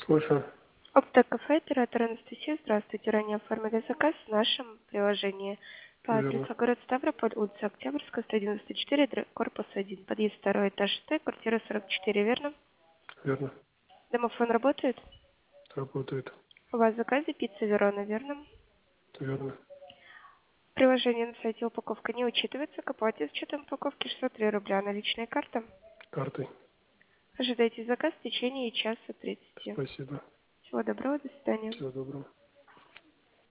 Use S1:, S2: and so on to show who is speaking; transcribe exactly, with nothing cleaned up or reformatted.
S1: Слушаю.
S2: Оптовая оператор Анастасия, здравствуйте. Ранее оформили заказ в нашем приложении по
S1: Верно.
S2: адресу город Ставрополь, улица Октябрьская, сто девяносто четыре, др- корпус один, подъезд второй этаж Т, квартира сорок четыре, верно?
S1: Верно.
S2: Домофон работает?
S1: Работает.
S2: У вас в заказе пицца Верона, верно?
S1: Верно.
S2: В приложении на сайте упаковка не учитывается, к оплате с учетом упаковки шестьсот три рубля, наличная карта.
S1: Картой.
S2: Ожидайте заказ в течение часа тридцати.
S1: Спасибо.
S2: Всего доброго, до свидания.
S1: Всего доброго.